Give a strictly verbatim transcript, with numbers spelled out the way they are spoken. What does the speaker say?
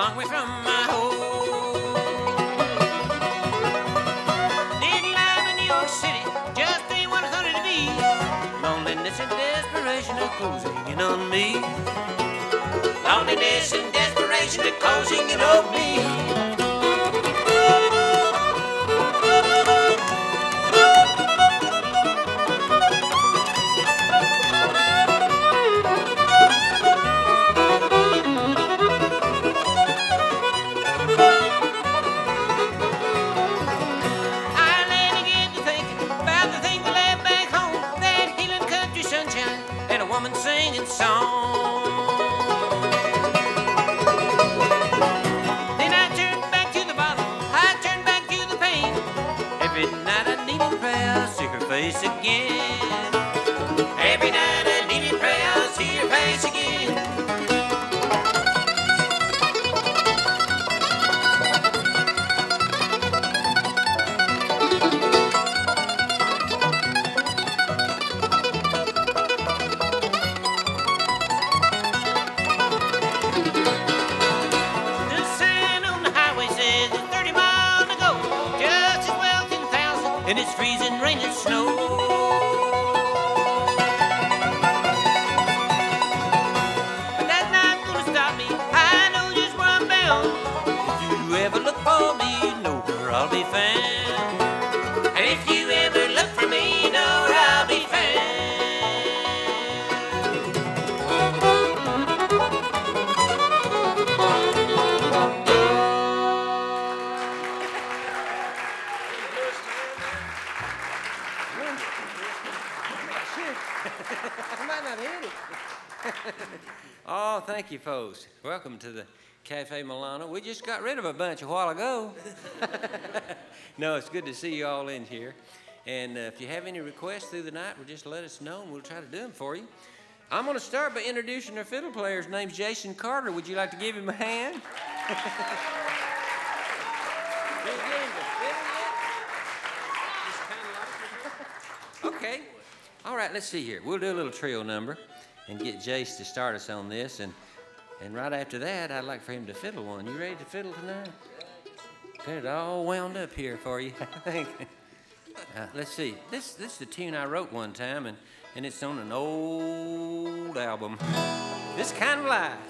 long way from my home. Didn't live in New York City, just ain't what I thought it'd be. Loneliness and desperation are closing in on me. Loneliness and desperation are closing in on me. Singing song. Then I turned back to the bottle, I turned back to the pain. Every night I needed prayer, I'll see her face again. Every night I needed prayer, I'll see her face again. And it's freezing rain and snow. But that's not gonna stop me, I know just where I'm bound. If you ever look for me, you know where I'll be found. And if you ever look for me, you know where I'll be found. I might not hit it. Oh, thank you, folks. Welcome to the Cafe Milano. We just got rid of a bunch a while ago. No, it's good to see you all in here. And uh, if you have any requests through the night, well, just let us know, and we'll try to do them for you. I'm going to start by introducing our fiddle player. His name's Jason Carter. Would you like to give him a hand? Okay. All right, let's see here. We'll do a little trio number and get Jace to start us on this. And, and right after that, I'd like for him to fiddle one. You ready to fiddle tonight? Got it all wound up here for you, I think. Uh, let's see. This, this is the tune I wrote one time, and, and it's on an old album. This Kind of Life.